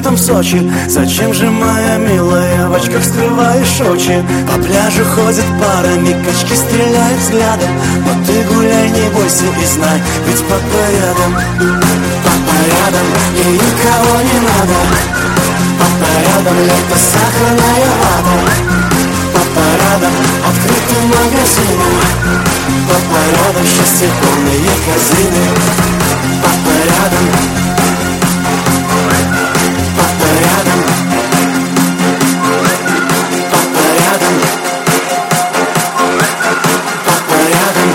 этом Сочи? Зачем же, моя милая, в очках скрываешь очи? По пляжу ходят парами, качки стреляют взглядом. Но ты гуляй, не бойся и знай, ведь папа рядом. Папа рядом, и никого не надо. Папа рядом, лето, сахарная вата. Папа рядом, открытые магазины. Папа рядом, счастье полные корзины. Папа рядом. Папа рядом. Папа рядом. Папа рядом.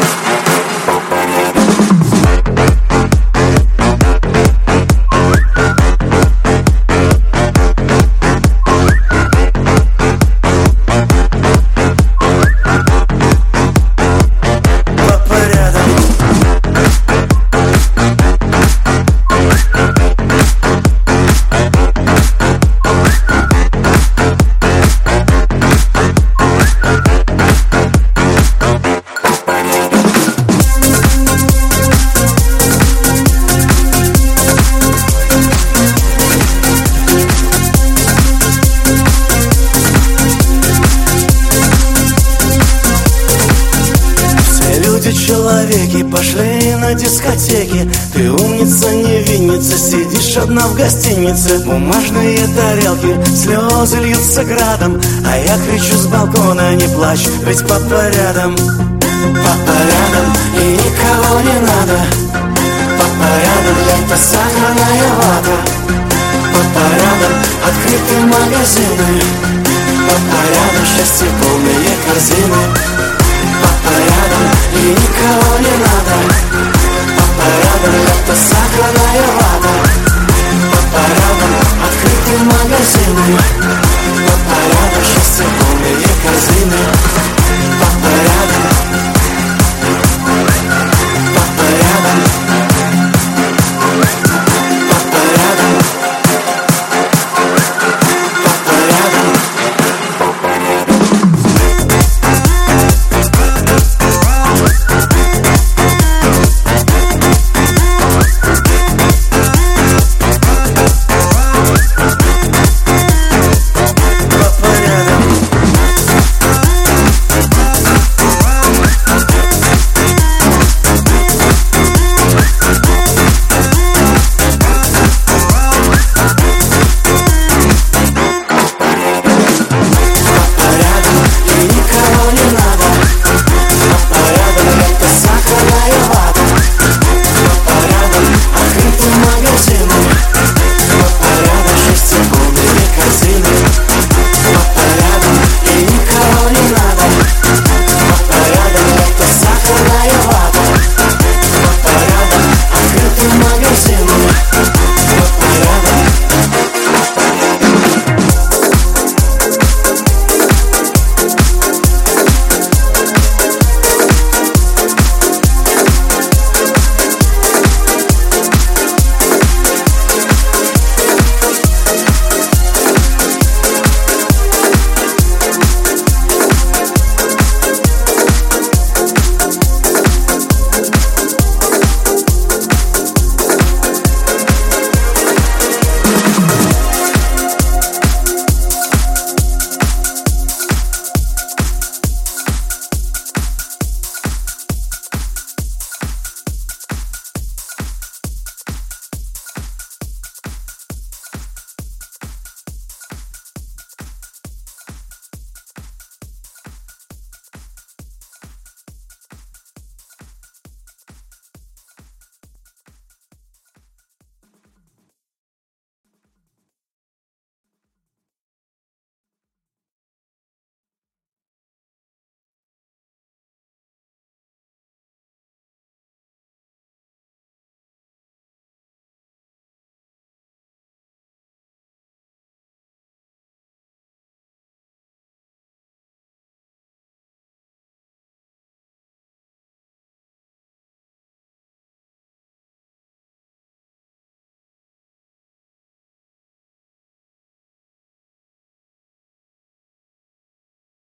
Человеки пошли на дискотеки. Ты умница, невинница, сидишь одна в гостинице. Бумажные тарелки, слезы льются градом. А я кричу с балкона: не плачь, ведь папа рядом. Папа рядом, и никого не надо. Папа рядом, лето, сахарная вата. Папа рядом, открытые магазины. Папа рядом, счастье полные корзины. Папа рядом, и никого не надо. Папа рядом, лето, сахарная вата. Папа рядом, открытые магазины.